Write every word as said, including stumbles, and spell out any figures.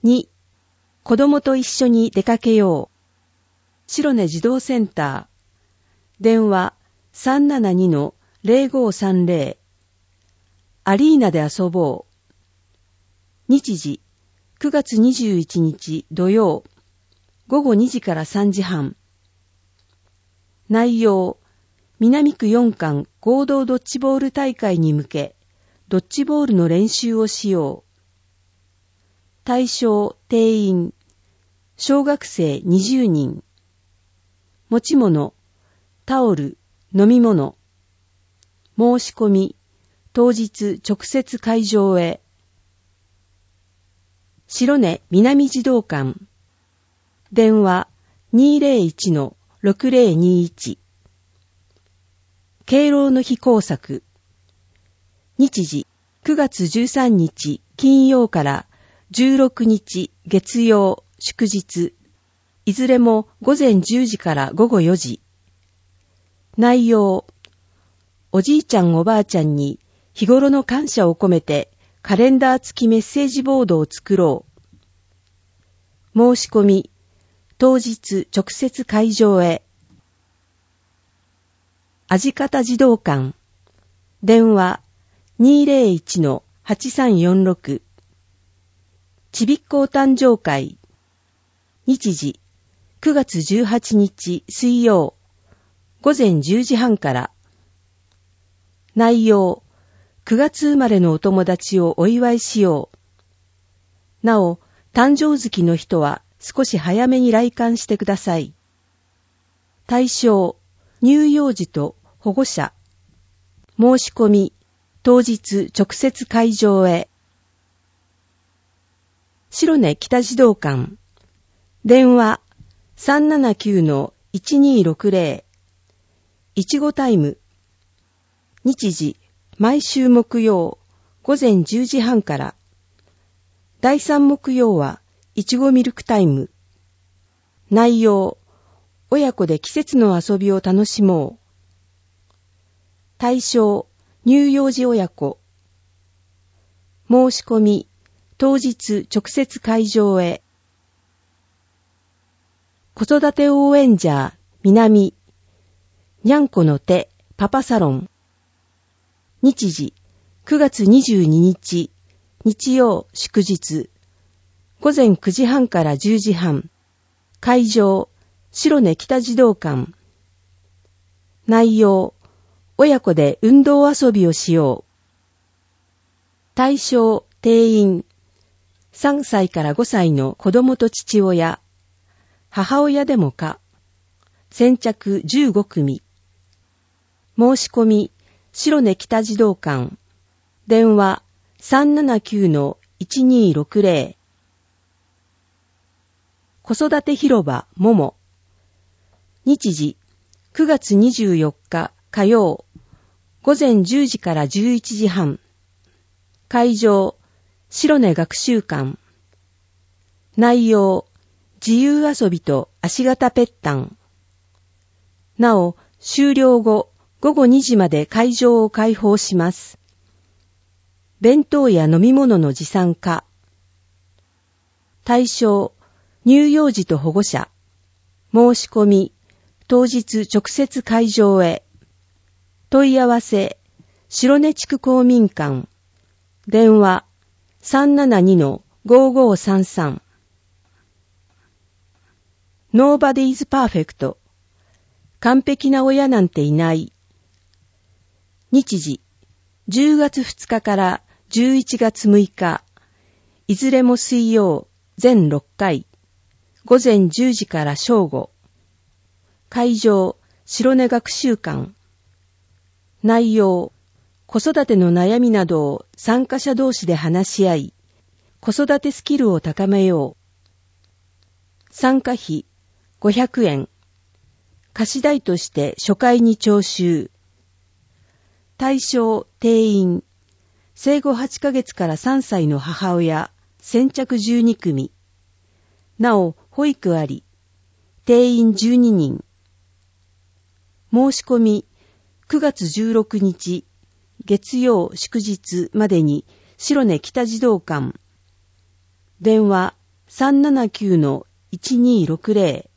に、子供と一緒に出かけよう。白根児童センター。電話 さんななにのゼロごさんゼロ。アリーナで遊ぼう。日時、くがつにじゅういちにち土曜、ごごにじからさんじはん。内容、南区よんかん合同ドッジボール大会に向け、ドッジボールの練習をしよう。対象、定員、小学生にじゅうにん。持ち物、タオル、飲み物。申し込み、当日直接会場へ。白根南児童館。電話 にーぜろいちのろくぜろにいち。敬老の日工作。日時、くがつじゅうさんにち金曜からじゅうろくにち月曜祝日。いずれもごぜんじゅうじからごごよじ。内容、おじいちゃんおばあちゃんに日頃の感謝を込めてカレンダー付きメッセージボードを作ろう。申し込み、当日直接会場へ。あじかた児童館。電話 にーぜろいちのはちさんよんろく。ちびっこお誕生会。日時、くがつじゅうはちにち水曜、ごぜんじゅうじはんから。内容、くがつ生まれのお友達をお祝いしよう。なお、誕生月の人は少し早めに来館してください。対象、乳幼児と保護者。申し込み、当日直接会場へ。白根北児童館。電話 さんななきゅうのいちにーろくぜろ。いちごタイム。日時、毎週木曜、ごぜんじゅうじはんから。だいさん木曜はいちごミルクタイム。内容、親子で季節の遊びを楽しもう。対象、乳幼児親子。申し込み、当日直接会場へ。子育て応援ジャー、南。にゃんこの手、パパサロン。日時、くがつにじゅうににち、日曜祝日。ごぜんくじはんからじゅうじはん。会場、白根北児童館。内容、親子で運動遊びをしよう。対象、定員。さんさいからごさいの子供と父親。母親でもか。先着じゅうごくみ。申し込み、白根北児童館。電話 さんななきゅうのいちにーろくぜろ。子育て広場もも。日時、くがつにじゅうよっか火曜、ごぜんじゅうじからじゅういちじはん。会場、白根学習館。内容、自由遊びと足型ぺったん。なお、終了後、ごごにじまで会場を開放します。弁当や飲み物の持参可。対象、乳幼児と保護者。申し込み、当日直接会場へ。問い合わせ、白根地区公民館。電話 さんななにのごごさんさん。Nobody's perfect。完璧な親なんていない。日時、じゅうがつふつかからじゅういちがつむいか。いずれも水曜、全ろっかい。ごぜんじゅうじから正午。会場、白根学習館。内容、子育ての悩みなどを参加者同士で話し合い、子育てスキルを高めよう。参加費ごひゃくえん。貸し代として初回に徴収。対象、定員。生後はちかげつからさんさいの母親、先着じゅうにくみ。なお、保育あり。定員じゅうににん。申し込み、くがつじゅうろくにち、月曜祝日までに白根北児童館。電話さんななきゅうのいちにーろくぜろ